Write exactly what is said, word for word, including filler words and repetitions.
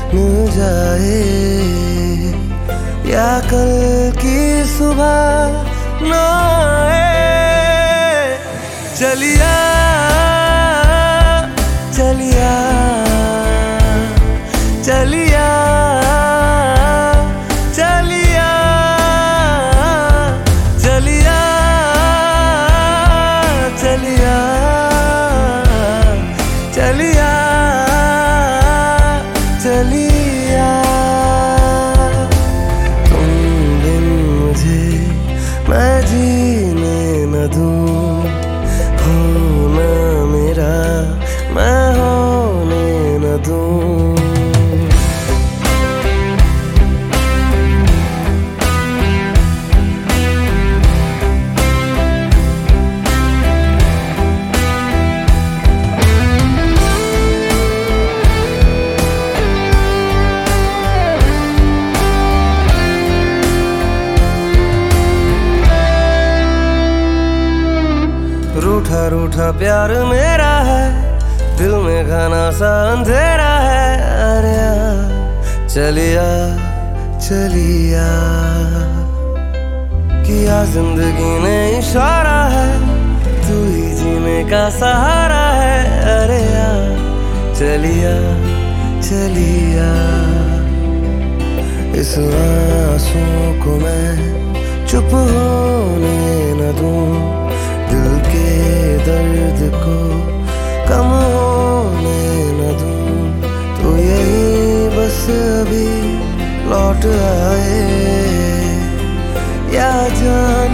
न जाए, या कल की सुबह न आए। चलिया चलिया चलिया चलिया चलिया चलिया चलिया चलिया। तुम बिन मुझे मैं जीने न दूं, होना मेरा मैं होने न दूं। रूठा रूठा प्यार मेरा है, दिल में घना सा अंधेरा है। अरे चलिया चलिया किया जिंदगी ने इशारा है, तू ही जीने का सहारा है। अरे चलिया चलिया इस आंसू को मैं चुप होने न दूं, दिल के दर्द को कम होने न दूं। तो यही बस अभी लौट आए, या जान